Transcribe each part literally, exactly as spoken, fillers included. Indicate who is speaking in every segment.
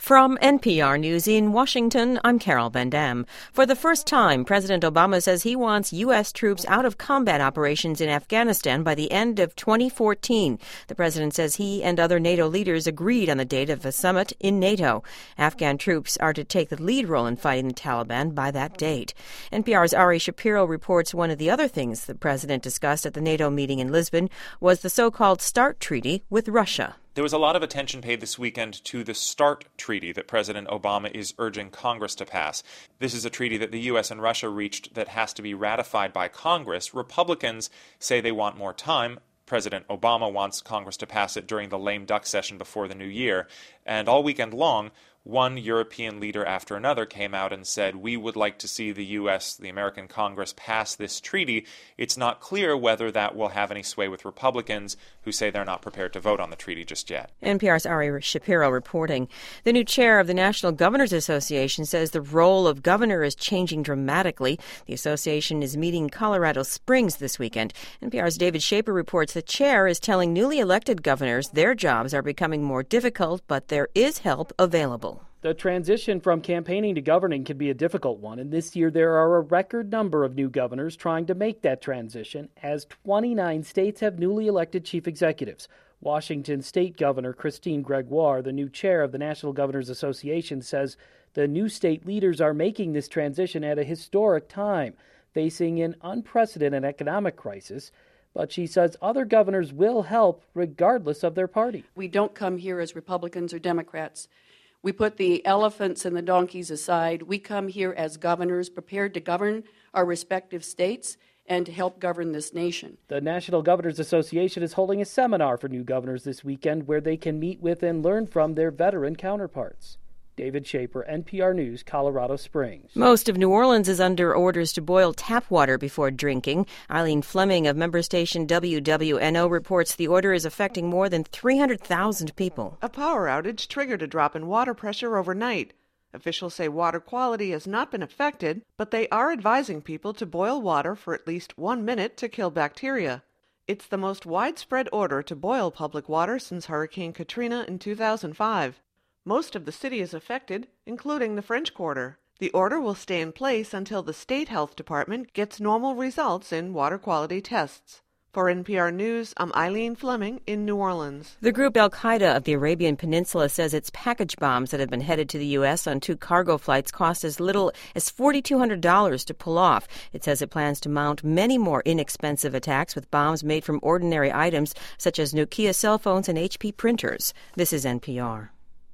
Speaker 1: From N P R News in Washington, I'm Carol Van Dam. For the first time, President Obama says he wants U S troops out of combat operations in Afghanistan by the end of twenty fourteen. The president says he and other NATO leaders agreed on the date of a summit in NATO. Afghan troops are to take the lead role in fighting the Taliban by that date. N P R's Ari Shapiro reports one of the other things the president discussed at the NATO meeting in Lisbon was the so-called START treaty with Russia.
Speaker 2: There was a lot of attention paid this weekend to the START treaty that President Obama is urging Congress to pass. This is a treaty that the U S and Russia reached that has to be ratified by Congress. Republicans say they want more time. President Obama wants Congress to pass it during the lame duck session before the new year. And all weekend long, one European leader after another came out and said, we would like to see the U S, the American Congress, pass this treaty. It's not clear whether that will have any sway with Republicans who say they're not prepared to vote on the treaty just yet.
Speaker 1: N P R's Ari Shapiro reporting. The new chair of the National Governors Association says the role of governor is changing dramatically. The association is meeting in Colorado Springs this weekend. N P R's David Shaper reports the chair is telling newly elected governors their jobs are becoming more difficult, but there is help available.
Speaker 3: The transition from campaigning to governing can be a difficult one, and this year there are a record number of new governors trying to make that transition, as twenty-nine states have newly elected chief executives. Washington State Governor Christine Gregoire, the new chair of the National Governors Association, says the new state leaders are making this transition at a historic time, facing an unprecedented economic crisis. But she says other governors will help regardless of their party.
Speaker 4: We don't come here as Republicans or Democrats. We put the elephants and the donkeys aside. We come here as governors prepared to govern our respective states and to help govern this nation.
Speaker 3: The National Governors Association is holding a seminar for new governors this weekend where they can meet with and learn from their veteran counterparts. David Shaper, N P R News, Colorado Springs.
Speaker 1: Most of New Orleans is under orders to boil tap water before drinking. Eileen Fleming of member station W W N O reports the order is affecting more than three hundred thousand people.
Speaker 5: A power outage triggered a drop in water pressure overnight. Officials say water quality has not been affected, but they are advising people to boil water for at least one minute to kill bacteria. It's the most widespread order to boil public water since Hurricane Katrina in two thousand five. Most of the city is affected, including the French Quarter. The order will stay in place until the state health department gets normal results in water quality tests. For N P R News, I'm Eileen Fleming in New Orleans.
Speaker 1: The group Al-Qaeda of the Arabian Peninsula says its package bombs that have been headed to the U S on two cargo flights cost as little as four thousand two hundred dollars to pull off. It says it plans to mount many more inexpensive attacks with bombs made from ordinary items such as Nokia cell phones and H P printers. This is N P R.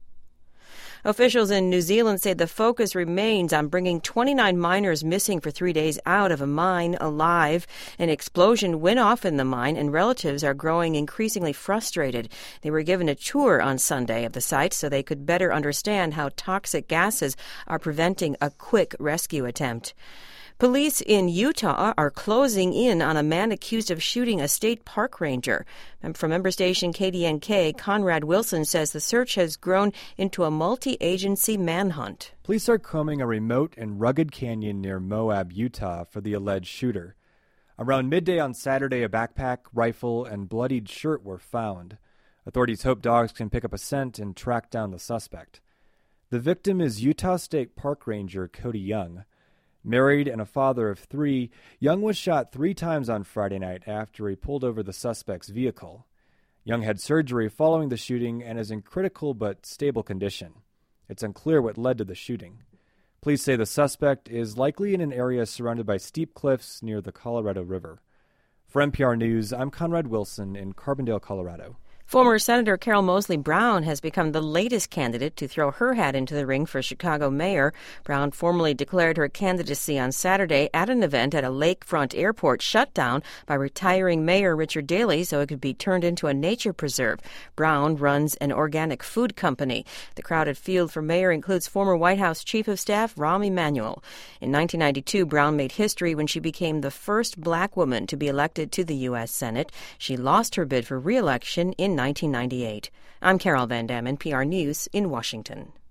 Speaker 1: Officials in New Zealand say the focus remains on bringing twenty-nine miners missing for three days out of a mine alive. An explosion went off in the mine, and relatives are growing increasingly frustrated. They were given a tour on Sunday of the site so they could better understand how toxic gases are preventing a quick rescue attempt. Police in Utah are closing in on a man accused of shooting a state park ranger. And from member station K D N K, Conrad Wilson says the search has grown into a multi-agency manhunt.
Speaker 6: Police are combing a remote and rugged canyon near Moab, Utah, for the alleged shooter. Around midday on Saturday, a backpack, rifle, and bloodied shirt were found. Authorities hope dogs can pick up a scent and track down the suspect. The victim is Utah State Park Ranger Cody Young. Married and a father of three, Young was shot three times on Friday night after he pulled over the suspect's vehicle. Young had surgery following the shooting and is in critical but stable condition. It's unclear what led to the shooting. Police say the suspect is likely in an area surrounded by steep cliffs near the Colorado River. For N P R News, I'm Conrad Wilson in Carbondale, Colorado.
Speaker 1: Former Senator Carol Moseley Brown has become the latest candidate to throw her hat into the ring for Chicago mayor. Brown formally declared her candidacy on Saturday at an event at a lakefront airport shut down by retiring Mayor Richard Daley so it could be turned into a nature preserve. Brown runs an organic food company. The crowded field for mayor includes former White House Chief of Staff Rahm Emanuel. In nineteen ninety-two, Brown made history when she became the first black woman to be elected to the U S Senate. She lost her bid for re-election in nineteen ninety-eight. I'm Carol Van Dam, N P R News in Washington.